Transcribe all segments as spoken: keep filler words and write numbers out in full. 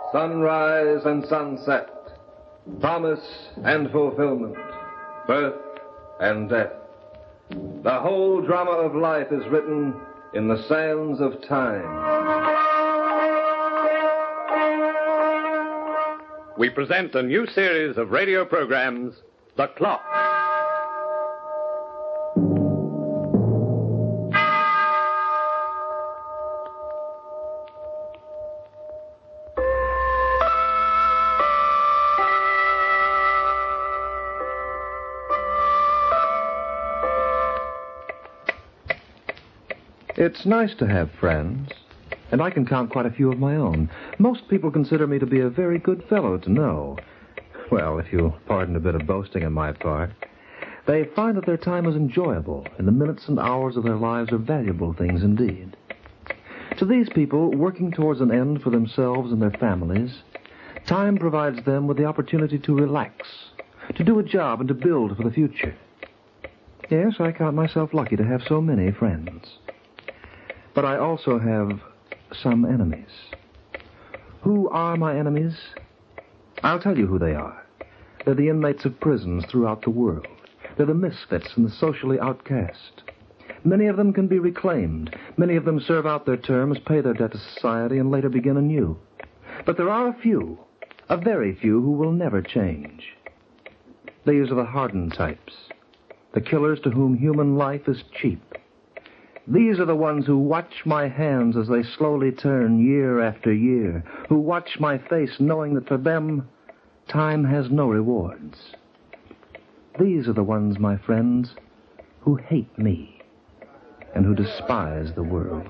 sunrise and sunset, promise and fulfillment, birth and death. The whole drama of life is written in the sands of time. We present a new series of radio programs, The Clock. It's nice to have friends, and I can count quite a few of my own. Most people consider me to be a very good fellow to know. Well, if you'll pardon a bit of boasting on my part, they find that their time is enjoyable, and the minutes and hours of their lives are valuable things indeed. To these people, working towards an end for themselves and their families, time provides them with the opportunity to relax, to do a job, and to build for the future. Yes, I count myself lucky to have so many friends. But I also have some enemies. Who are my enemies? I'll tell you who they are. They're the inmates of prisons throughout the world. They're the misfits and the socially outcast. Many of them can be reclaimed. Many of them serve out their terms, pay their debt to society, and later begin anew. But there are a few, a very few, who will never change. These are the hardened types, the killers to whom human life is cheap. These are the ones who watch my hands as they slowly turn year after year, who watch my face knowing that for them, time has no rewards. These are the ones, my friends, who hate me and who despise the world.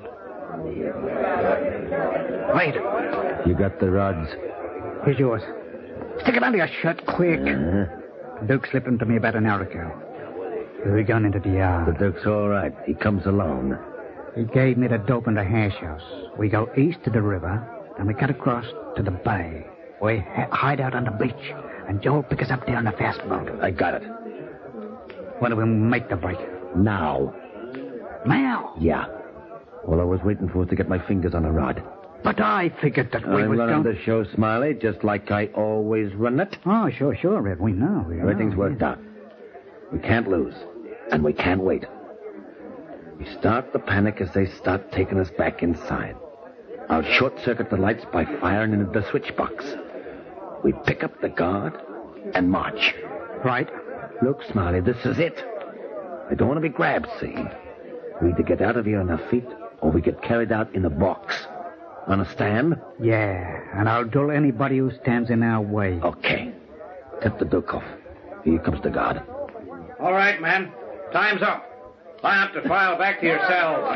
Wait. You got the rods? Here's yours. Stick it under your shirt, quick. Uh-huh. Duke slipped them to me about an hour ago. We're going into the yard. The Duke's all right. He comes alone. He gave me the dope in the hash house. We go east to the river, then we cut across to the bay. We ha- hide out on the beach, and Joe'll pick us up there on the fast boat. I got it. When do we make the break? Now. Now? Yeah. All I was waiting for was to get my fingers on a rod. But I figured that we I'm was running going... the show, Smiley, just like I always run it. Oh, sure, sure, Red. We know. We Everything's know, worked yeah. out. We can't lose, and we can't wait. We start the panic as they start taking us back inside. I'll short-circuit the lights by firing into the switch box. We pick up the guard and march. Right. Look, Smiley, this is it. I don't want to be grabbed, see? We either get out of here on our feet, or we get carried out in a box. Understand? Yeah, and I'll duel anybody who stands in our way. Okay. Tip the Duke off. Here comes the guard. All right, man. Time's up. Line up to file back to your cells.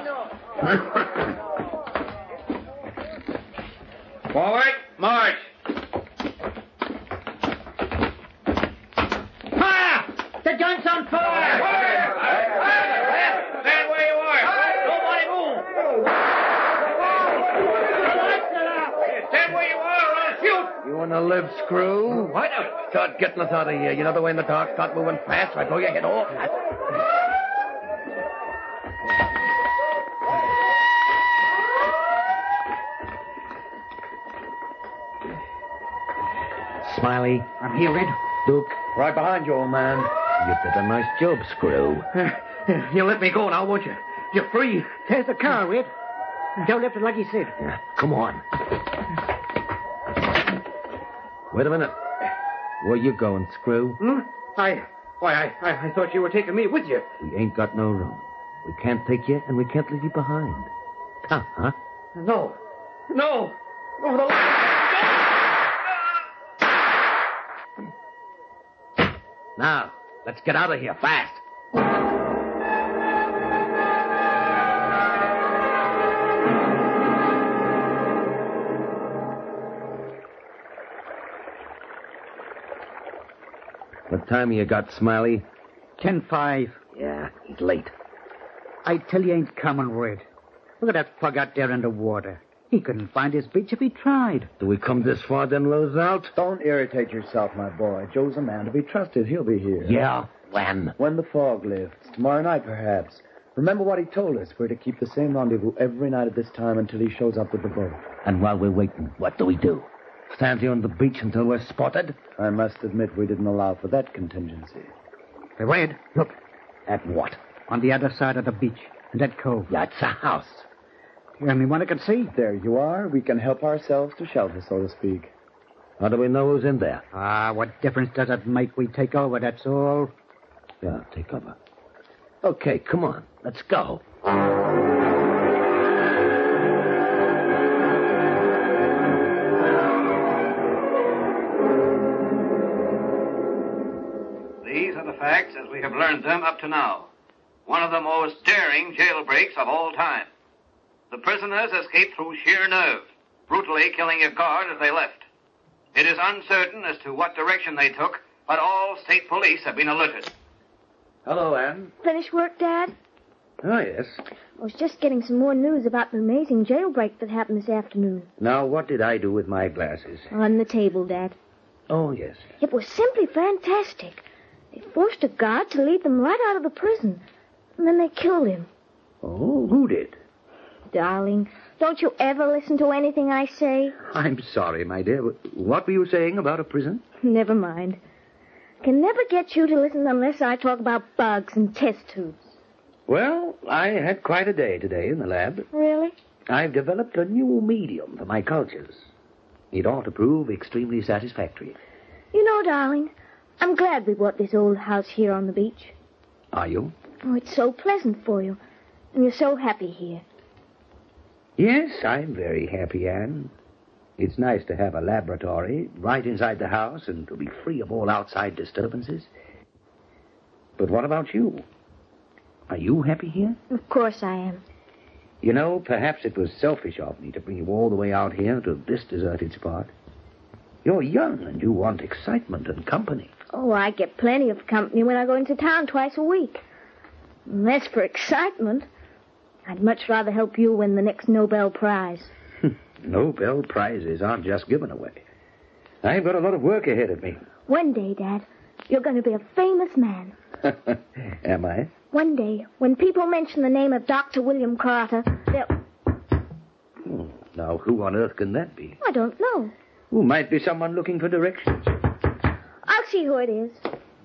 Forward, march. Fire! The gun's on fire! Stand where you are. Nobody move. Stand where you are or I'll shoot. You want to live, Screw? What? Start getting us out of here. You know the way in the dark, start moving fast, I blow your head off. Smiley. I'm here, Red. Duke. Right behind you, old man. You did a nice job, Screw. You let me go now, won't you? You're free. There's the car, Red. Joe left it like he said. Yeah, come on. Wait a minute. Where you going, Screw? Hmm? I... Why, I, I, I thought you were taking me with you. We ain't got no room. We can't take you, and we can't leave you behind. Huh? huh? No. No. Over the line. Now, let's get out of here fast. What time you got, Smiley? ten five. Yeah, he's late. I tell you, ain't coming, Red. Look at that plug out there in the water. He couldn't find his beach if he tried. Do we come this far, then lose out? Don't irritate yourself, my boy. Joe's a man to be trusted. He'll be here. Yeah, when? When the fog lifts. Tomorrow night, perhaps. Remember what he told us. We're to keep the same rendezvous every night at this time until he shows up with the boat. And while we're waiting, what do we do? Stand here on the beach until we're spotted? I must admit we didn't allow for that contingency. Hey, Wade, look. At what? On the other side of the beach, in that cove. That's a house. The only one I can see. There you are. We can help ourselves to shelter, so to speak. How do we know who's in there? Ah, what difference does it make? We take over, that's all. Yeah, take cover. Okay, come on. Let's go. These are the facts as we have learned them up to now. One of the most daring jailbreaks of all time. The prisoners escaped through sheer nerve, brutally killing a guard as they left. It is uncertain as to what direction they took, but all state police have been alerted. Hello, Anne. Finished work, Dad? Oh, yes. I was just getting some more news about the amazing jailbreak that happened this afternoon. Now, what did I do with my glasses? On the table, Dad. Oh, yes. It was simply fantastic. They forced a guard to lead them right out of the prison, and then they killed him. Oh, who did? Darling, don't you ever listen to anything I say? I'm sorry, my dear. What were you saying about a prison? Never mind. Can never get you to listen unless I talk about bugs and test tubes. Well, I had quite a day today in the lab. Really? I've developed a new medium for my cultures. It ought to prove extremely satisfactory. You know, darling, I'm glad we bought this old house here on the beach. Are you? Oh, it's so pleasant for you. And you're so happy here. Yes, I'm very happy, Anne. It's nice to have a laboratory right inside the house and to be free of all outside disturbances. But what about you? Are you happy here? Of course I am. You know, perhaps it was selfish of me to bring you all the way out here to this deserted spot. You're young and you want excitement and company. Oh, I get plenty of company when I go into town twice a week. And as for excitement, I'd much rather help you win the next Nobel Prize. Nobel Prizes aren't just given away. I've got a lot of work ahead of me. One day, Dad, you're going to be a famous man. Am I? One day, when people mention the name of Doctor William Carter, they'll... Hmm. Now, who on earth can that be? I don't know. Who might be someone looking for directions? I'll see who it is.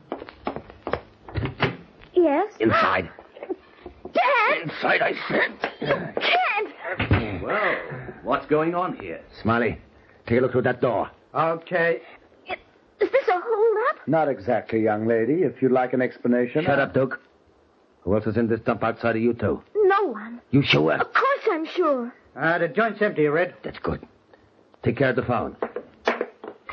Yes? Inside. Dad! Inside, I said. Can't! Well, what's going on here? Smiley, take a look through that door. Okay. Is this a hold-up? Not exactly, young lady. If you'd like an explanation... Shut up, Duke. Who else is in this dump outside of you two? No one. You sure? Of course I'm sure. Uh, the joint's empty, Red. That's good. Take care of the phone. Dad,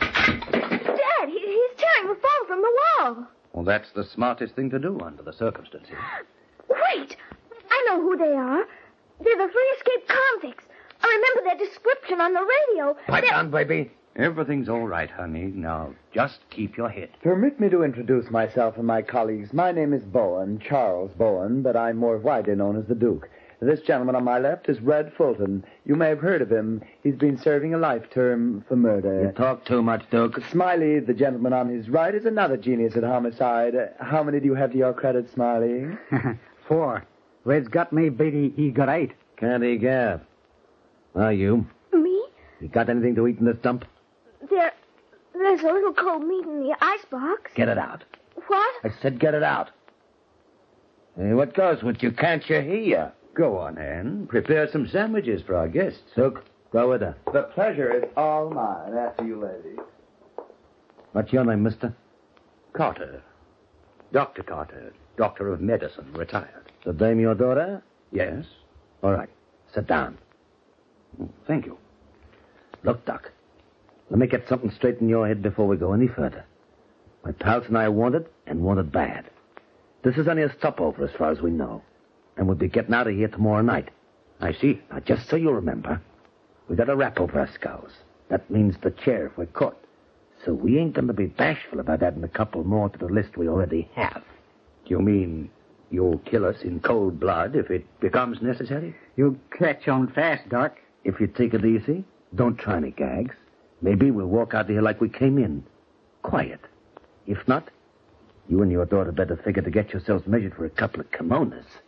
he, he's tearing the phone from the wall. Well, that's the smartest thing to do under the circumstances. Wait! I know who they are. They're the three escaped convicts. I remember their description on the radio. Pipe They're... down, baby. Everything's all right, honey. Now, just keep your head. Permit me to introduce myself and my colleagues. My name is Bowen, Charles Bowen, but I'm more widely known as the Duke. This gentleman on my left is Red Fulton. You may have heard of him. He's been serving a life term for murder. You talk too much, Duke. Smiley, the gentleman on his right, is another genius at homicide. How many do you have to your credit, Smiley? Four. Red's got me, Beatty. He got eight. Candy Gap. Are you? Me? You got anything to eat in this dump? There... There's a little cold meat in the icebox. Get it out. What? I said get it out. Hey, what goes with you? Can't you hear? Go on, Anne. Prepare some sandwiches for our guests. Duke, go with her. The pleasure is all mine. After you, lady. What's your name, mister? Carter. Doctor Carter. Doctor of medicine, retired. The dame your daughter? Yes? All right. Sit down. Thank you. Look, Doc. Let me get something straight in your head before we go any further. My pals and I want it, and want it bad. This is only a stopover as far as we know. And we'll be getting out of here tomorrow night. I see. Now, just so you remember, we got a rap over our skulls. That means the chair if we're caught. So we ain't going to be bashful about adding a couple more to the list we already have. You mean you'll kill us in cold blood if it becomes necessary? You'll catch on fast, Doc. If you take it easy, don't try any gags. Maybe we'll walk out of here like we came in. Quiet. If not, you and your daughter better figure to get yourselves measured for a couple of kimonos.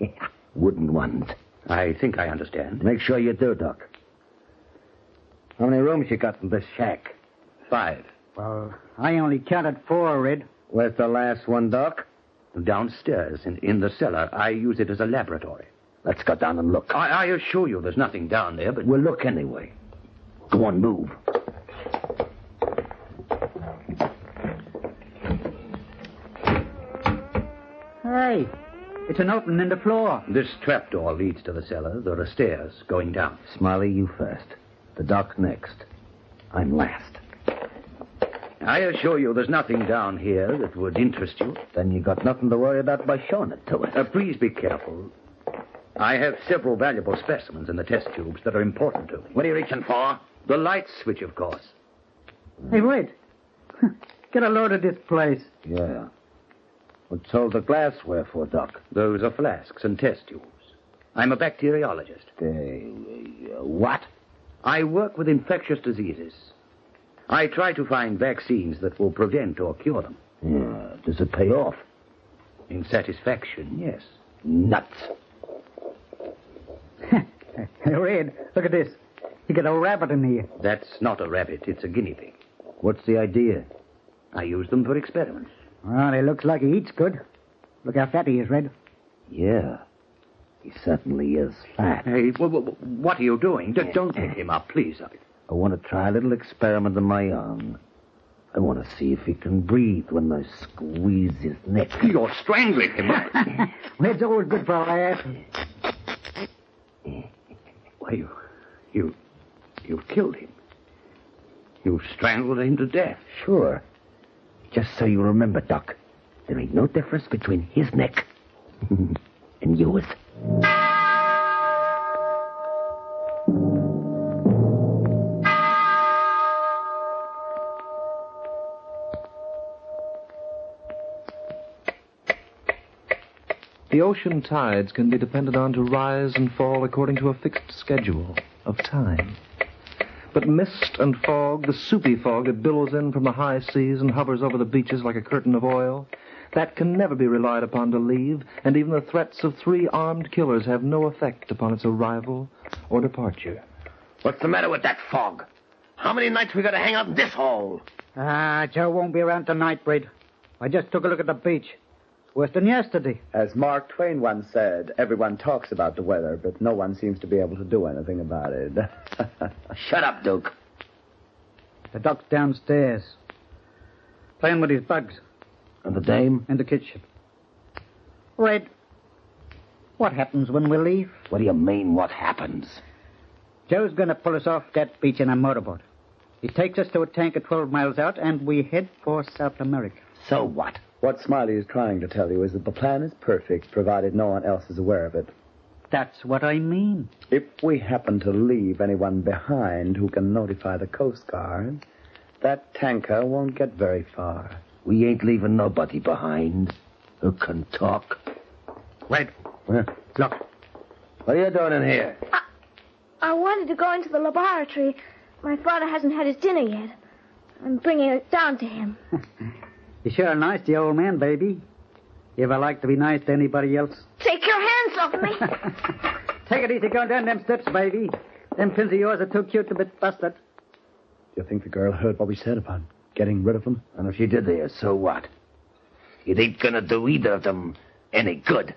Wooden ones. I think I understand. Make sure you do, Doc. How many rooms you got in this shack? Five. Well, I only counted four, Red. Where's the last one, Doc? Downstairs, in, in the cellar. I use it as a laboratory. Let's go down and look. I, I assure you there's nothing down there, but... We'll look anyway. Go on, move. Hey, it's an opening in the floor. This trapdoor leads to the cellar. There are stairs going down. Smiley, you first. The Doc next. I'm last. I assure you there's nothing down here that would interest you. Then you got nothing to worry about by showing it to us. Uh, please be careful. I have several valuable specimens in the test tubes that are important to me. What are you reaching for? The light switch, of course. Hey, Red. Get a load of this place. Yeah. What's all the glassware for, Doc? Those are flasks and test tubes. I'm a bacteriologist. Uh, uh, what? I work with infectious diseases. I try to find vaccines that will prevent or cure them. Yeah. Does it pay off? In satisfaction, yes. Nuts. Hey, Red, look at this. You got a rabbit in here. That's not a rabbit. It's a guinea pig. What's the idea? I use them for experiments. Well, he looks like he eats good. Look how fat he is, Red. Yeah. He certainly is fat. Hey, w- w- what are you doing? D- don't pick him up, please. I... I want to try a little experiment of my own. I want to see if he can breathe when I squeeze his neck. You're strangling him. Well, it's always good for a laugh. Why, you... You... You've killed him. You've strangled him to death. Sure. Just so you remember, Doc, there ain't no difference between his neck and yours. The ocean tides can be depended on to rise and fall according to a fixed schedule of time. But mist and fog, the soupy fog that billows in from the high seas and hovers over the beaches like a curtain of oil, that can never be relied upon to leave, and even the threats of three armed killers have no effect upon its arrival or departure. What's the matter with that fog? How many nights we got to hang out in this hole? Ah, Joe won't be around tonight, Red. I just took a look at the beach. Worse than yesterday. As Mark Twain once said, everyone talks about the weather, but no one seems to be able to do anything about it. Shut up, Duke. The Doc's downstairs, playing with his bugs. And the dame? In the kitchen. Red, what happens when we leave? What do you mean, what happens? Joe's going to pull us off that beach in a motorboat. He takes us to a tanker twelve miles out, and we head for South America. So what? What Smiley is trying to tell you is that the plan is perfect, provided no one else is aware of it. That's what I mean. If we happen to leave anyone behind who can notify the Coast Guard, that tanker won't get very far. We ain't leaving nobody behind who can talk. Wait. Huh? Look. What are you doing in here? I, I wanted to go into the laboratory. My father hasn't had his dinner yet. I'm bringing it down to him. You're sure nice to the old man, baby. You ever like to be nice to anybody else? Take your hands off me. Take it easy going down them steps, baby. Them pins of yours are too cute to be busted. Do you think the girl heard what we said about getting rid of them? And if she did there, so what? It ain't gonna do either of them any good.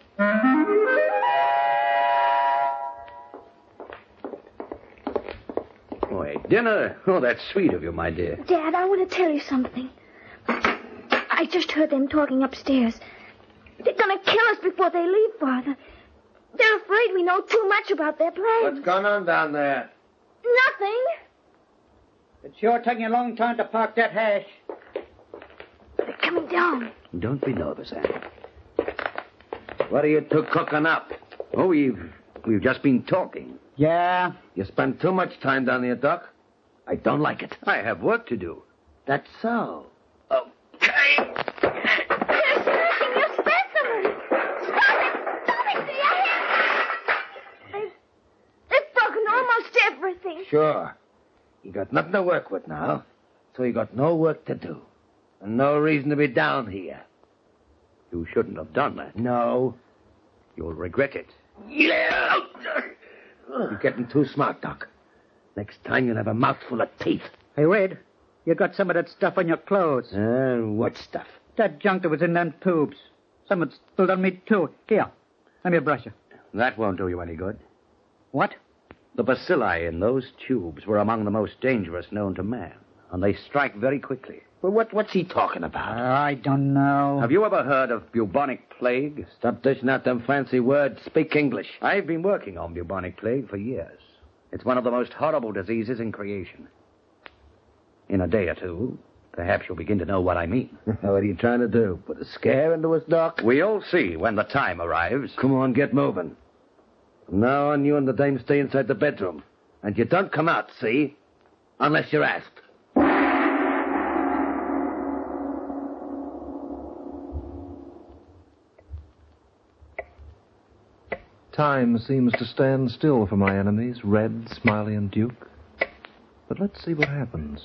Boy, dinner? Oh, that's sweet of you, my dear. Dad, I want to tell you something. I just heard them talking upstairs. They're going to kill us before they leave, Father. They're afraid we know too much about their plans. What's going on down there? Nothing. It's sure taking a long time to park that hash. They're coming down. Don't be nervous, Anne. What are you two cooking up? Oh, we've we've just been talking. Yeah. You spend too much time down here, Doc. I don't like it. I have work to do. That's so. They're smashing your specimens. Stop it. Stop it. See your hands. They've, they've broken almost everything. Sure. You got nothing to work with now, so you got no work to do. And no reason to be down here. You shouldn't have done that. No. You'll regret it. Yeah! You're getting too smart, Doc. Next time you'll have a mouthful of teeth. Hey, Red, you got some of that stuff on your clothes. Uh, what stuff? That junk that was in them tubes. Some had spilled on me, too. Here, let me brush you. That won't do you any good. What? The bacilli in those tubes were among the most dangerous known to man, and they strike very quickly. Well, what, what's he talking about? I don't know. Have you ever heard of bubonic plague? Stop dishing out them fancy words. Speak English. I've been working on bubonic plague for years. It's one of the most horrible diseases in creation. In a day or two, perhaps you'll begin to know what I mean. What are you trying to do? Put a scare into us, Doc? We'll see when the time arrives. Come on, get moving. From now on, you and the dame stay inside the bedroom. And you don't come out, see? Unless you're asked. Time seems to stand still for my enemies, Red, Smiley, and Duke. But let's see what happens.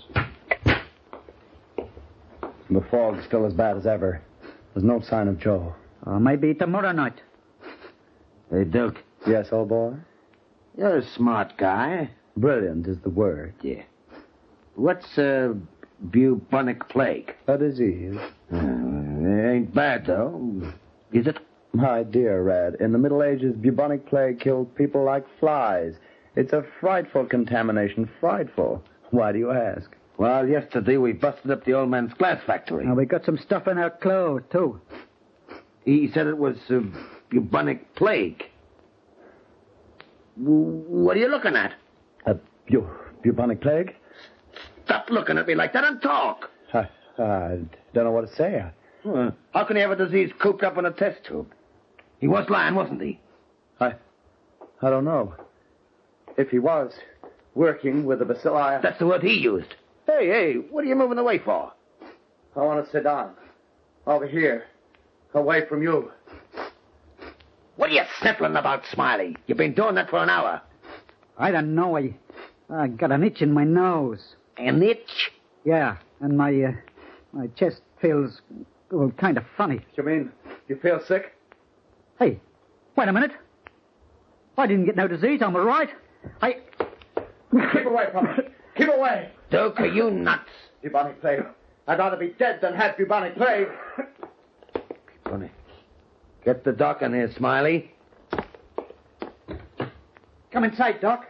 The fog's still as bad as ever. There's no sign of Joe. Or maybe tomorrow night. Hey, Duke. Yes, old boy? You're a smart guy. Brilliant is the word. Yeah. What's, uh, bubonic plague? A disease. Uh, it ain't bad, though. Is it? My dear Red, in the Middle Ages, bubonic plague killed people like flies. It's a frightful contamination, frightful. Why do you ask? Well, yesterday we busted up the old man's glass factory. And we got some stuff in our clothes, too. He said it was uh, bubonic plague. W- what are you looking at? A bu- bubonic plague? Stop looking at me like that and talk. I, I don't know what to say. Uh, how can he have a disease cooped up in a test tube? He was lying, wasn't he? I, I don't know. If he was working with the bacilli... That's the word he used. Hey, hey, what are you moving away for? I want to sit down. Over here. Away from you. What are you sniffling about, Smiley? You've been doing that for an hour. I don't know. I, I got an itch in my nose. An itch? Yeah, and my, uh, my chest feels, well, kind of funny. You mean you feel sick? Hey, wait a minute. I didn't get no disease. I'm all right. I... Keep away from it. Keep away. Duke, are you nuts? Bubonic plague. I'd rather be dead than have bubonic plague. Bubonic. Get the doc in here, Smiley. Come inside, Doc.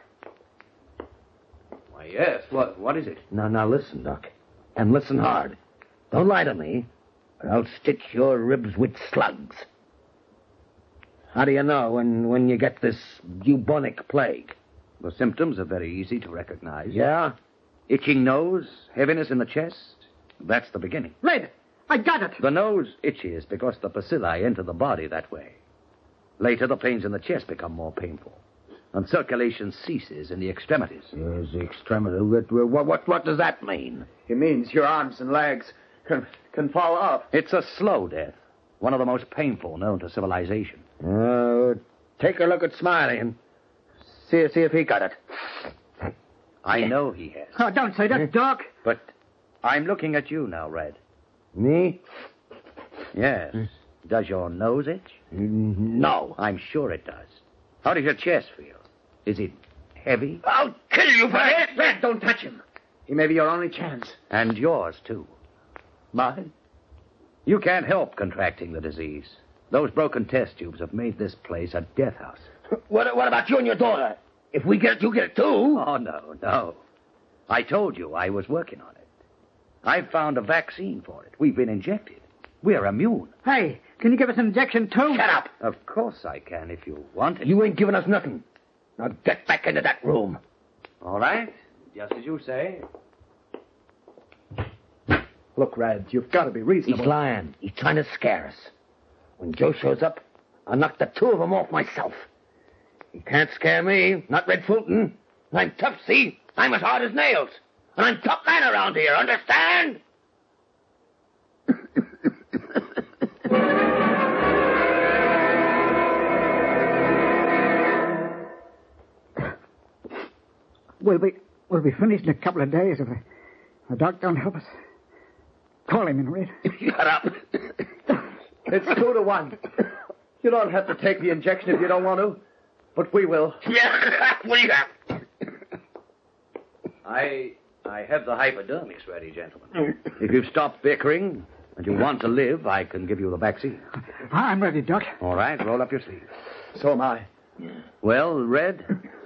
Why, yes. What? What is it? Now, now, listen, Doc. And listen hard. Don't lie to me, or I'll stitch your ribs with slugs. How do you know when, when you get this bubonic plague? The symptoms are very easy to recognize. Yeah? Itching nose, heaviness in the chest. That's the beginning. Red, I got it. The nose itches because the bacilli enter the body that way. Later, the pains in the chest become more painful, and circulation ceases in the extremities. Yes, the extremity. What, what, what does that mean? It means your arms and legs can, can fall off. It's a slow death, one of the most painful known to civilization. Uh, take a look at Smiley and see, see if he got it. I know he has. Oh, don't say that, Doc. But I'm looking at you now, Red. Me? Yes. Does your nose itch? No. I'm sure it does. How does your chest feel? Is it heavy? I'll kill you for it. Red, don't touch him. He may be your only chance. And yours, too. Mine? You can't help contracting the disease. Those broken test tubes have made this place a death house. What, what about you and your daughter? If we get it, you get it, too. Oh, no, no. I told you I was working on it. I've found a vaccine for it. We've been injected. We're immune. Hey, can you give us an injection, too? Shut up. Of course I can if you want it. You ain't giving us nothing. Now get back into that room. All right. Just as you say. Look, Red, you've got to be reasonable. He's lying. He's trying to scare us. When Joe shows up, I'll knock the two of them off myself. He can't scare me, not Red Fulton. I'm tough, see? I'm as hard as nails. And I'm top man around here, understand? We'll be, we'll be finished in a couple of days if the, the Doc don't help us. Call him in, Red. Shut up. It's two to one. You don't have to take the injection if you don't want to. But we will. Yeah, what do you have? I, I have the hypodermics ready, gentlemen. If you've stopped bickering and you want to live, I can give you the vaccine. I'm ready, Doc. All right, roll up your sleeve. So am I. Well, Red?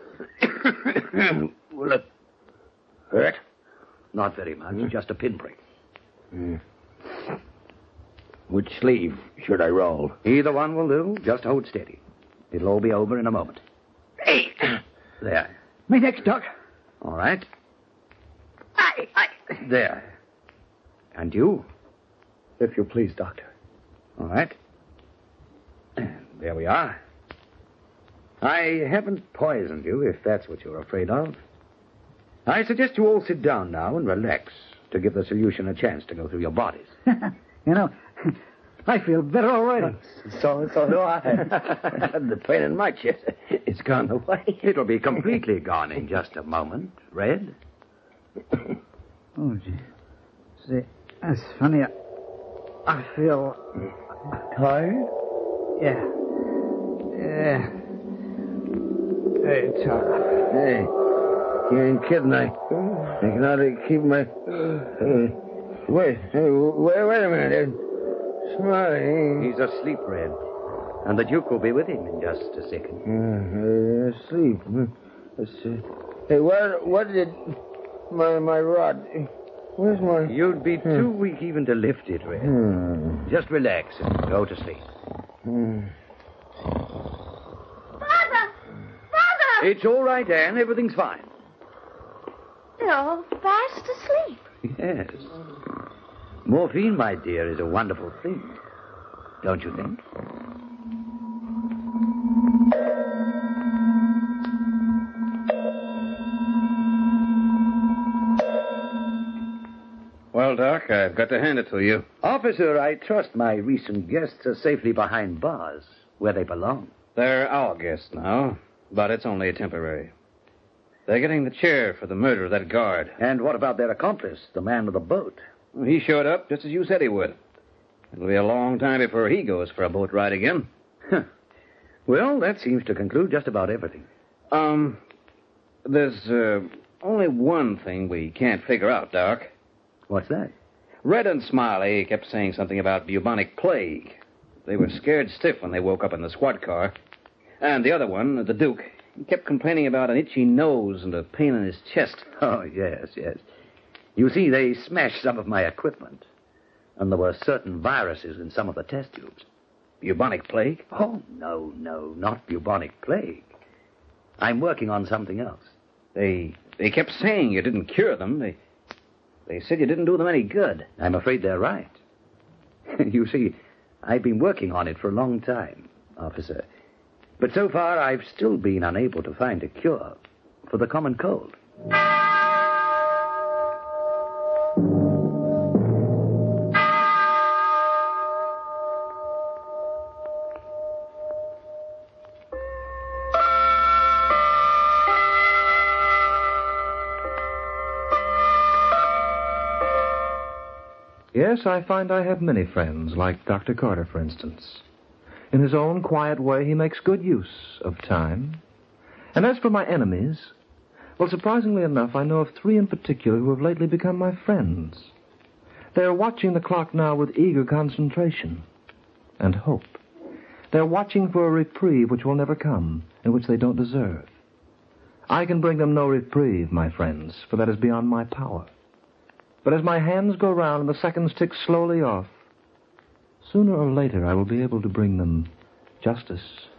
Will it hurt? Not very much, mm. just a pinprick. Mm. Which sleeve should I roll? Either one will do. Just hold steady. It'll all be over in a moment. Hey! There. Me next, Doc. All right. I, I... There. And you? If you please, Doctor. All right. There we are. I haven't poisoned you, if that's what you're afraid of. I suggest you all sit down now and relax to give the solution a chance to go through your bodies. You know, I feel better already. So, so do I. The pain in my chest, it's gone away. It'll be completely gone in just a moment, Red. Oh, gee. See, that's funny. I, I feel... Tired? Yeah. Yeah. Hey, tough. Hey, you ain't kidding. I, I can hardly keep my... Uh, wait, hey, wait, wait a minute. Smiley. He's asleep, Red. And the Duke will be with him in just a second. Uh, asleep. Let's see. Hey, what, what did my, my rod... Where's my... You'd be too hmm. weak even to lift it, Red. Hmm. Just relax and go to sleep. Hmm. Father! Father! It's all right, Anne. Everything's fine. You're fast asleep. Yes. Morphine, my dear, is a wonderful thing. Don't you think? Well, Doc, I've got to hand it to you. Officer, I trust my recent guests are safely behind bars, where they belong. They're our guests now, but it's only temporary. They're getting the chair for the murder of that guard. And what about their accomplice, the man with the boat? He showed up just as you said he would. It'll be a long time before he goes for a boat ride again. Huh. Well, that seems to conclude just about everything. Um, there's uh, only one thing we can't figure out, Doc. What's that? Red and Smiley kept saying something about bubonic plague. They were scared stiff when they woke up in the squad car. And the other one, the Duke, he kept complaining about an itchy nose and a pain in his chest. Oh, yes, yes. You see, they smashed some of my equipment. And there were certain viruses in some of the test tubes. Bubonic plague? Oh, no, no, not bubonic plague. I'm working on something else. They they kept saying you didn't cure them. They they said you didn't do them any good. I'm afraid they're right. You see, I've been working on it for a long time, officer. But so far, I've still been unable to find a cure for the common cold. Yes, I find I have many friends, like Doctor Carter, for instance. In his own quiet way, he makes good use of time. And as for my enemies, well, surprisingly enough, I know of three in particular who have lately become my friends. They are watching the clock now with eager concentration and hope. They're watching for a reprieve which will never come and which they don't deserve. I can bring them no reprieve, my friends, for that is beyond my power. But as my hands go round and the seconds tick slowly off, sooner or later I will be able to bring them justice.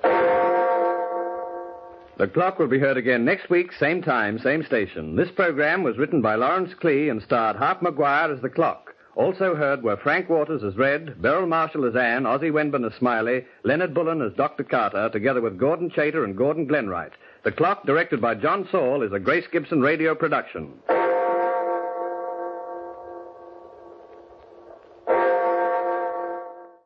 The Clock will be heard again next week, same time, same station. This program was written by Lawrence Klee and starred Harp Maguire as the Clock. Also heard were Frank Waters as Red, Beryl Marshall as Anne, Ozzie Wenburn as Smiley, Leonard Bullen as Doctor Carter, together with Gordon Chater and Gordon Glenwright. The Clock, directed by John Saul, is a Grace Gibson radio production.